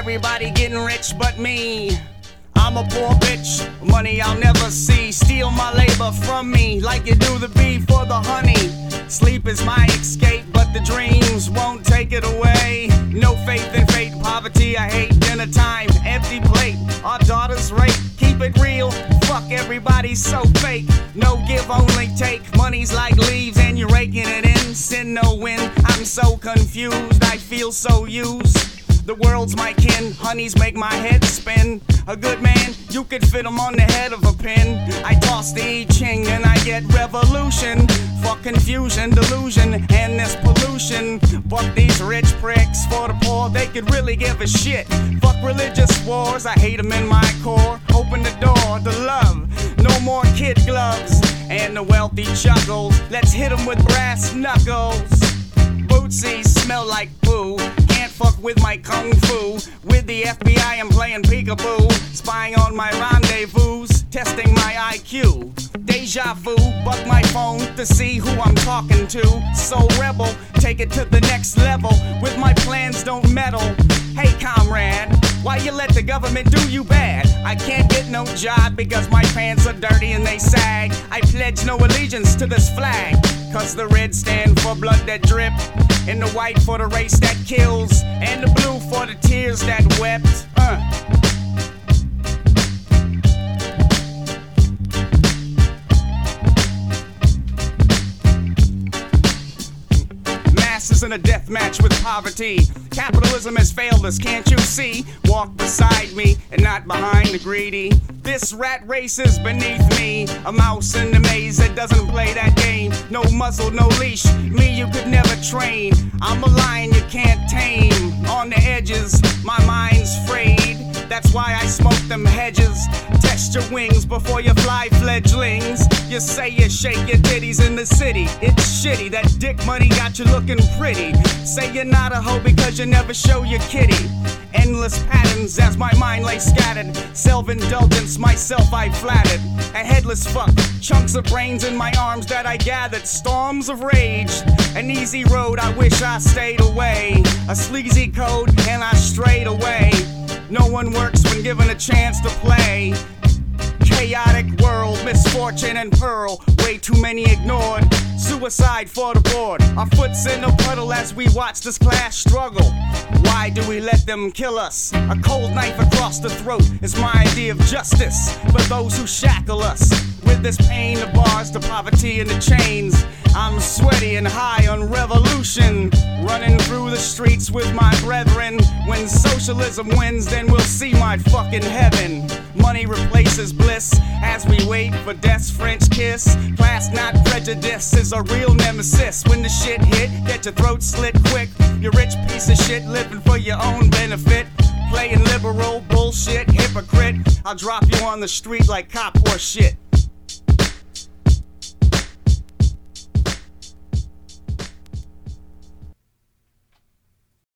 Everybody getting rich but me. I'm a poor bitch, money I'll never see. Steal my labor from me like you do the bee for the honey. Sleep is my escape, but the dreams won't take it away. No faith in fate, poverty I hate. Dinner time, empty plate, our daughters rape. Keep it real, fuck everybody so fake. No give, only take, money's like leaves and you're raking it in. Sin no win, I'm so confused, I feel so used. The world's my kin, honeys make my head spin. A good man, you could fit him on the head of a pin. I toss the I Ching and I get revolution. Fuck confusion, delusion, and this pollution. Fuck these rich pricks, for the poor, they could really give a shit. Fuck religious wars, I hate them in my core. Open the door to love, no more kid gloves. And the wealthy chuckles, let's hit them with brass knuckles. Bootsies smell like poo. Can't fuck with my kung fu. With the FBI I'm playing peekaboo. Spying on my rendezvous, testing my IQ. Deja vu, bug my phone to see who I'm talking to. So rebel, take it to the next level. With my plans don't meddle. Hey comrade, why you let the government do you bad? I can't get no job because my pants are dirty and they sag. I pledge no allegiance to this flag, cause the red stand for blood that drip, and the white for the race that kills, and the blue for the tears that wept. Masses in a death match with poverty. Capitalism has failed us, can't you see? Walk beside me and not behind the greedy. This rat race is beneath me. A mouse in the maze that doesn't play that game. No muzzle, no leash, me you could never train. I'm a lion you can't tame. On the edges, my mind's frayed. That's why I smoke them hedges. Test your wings before you fly, fledglings. You say you shake your titties in the city. It's shitty, that dick money got you looking pretty. Say you're not a hoe because you never show your kitty. Endless patterns as my mind lay scattered. Self-indulgence, myself I flattered. A headless fuck, chunks of brains in my arms that I gathered. Storms of rage, an easy road, I wish I stayed away. A sleazy code and I strayed away. No one works when given a chance to play. Chaotic world, misfortune and pearl, way too many ignored. Suicide for the board, our foot's in a puddle as we watch this class struggle. Why do we let them kill us? A cold knife across the throat is my idea of justice for those who shackle us. With this pain, the bars, the poverty and the chains, I'm sweaty and high on revolution, running through the streets with my brethren. When socialism wins, then we'll see my fucking heaven. Money replaces bliss as we wait for death's French kiss. Class not prejudice is a real nemesis. When the shit hit, get your throat slit quick. You rich piece of shit living for your own benefit. Playing liberal bullshit, hypocrite. I'll drop you on the street like cop or shit.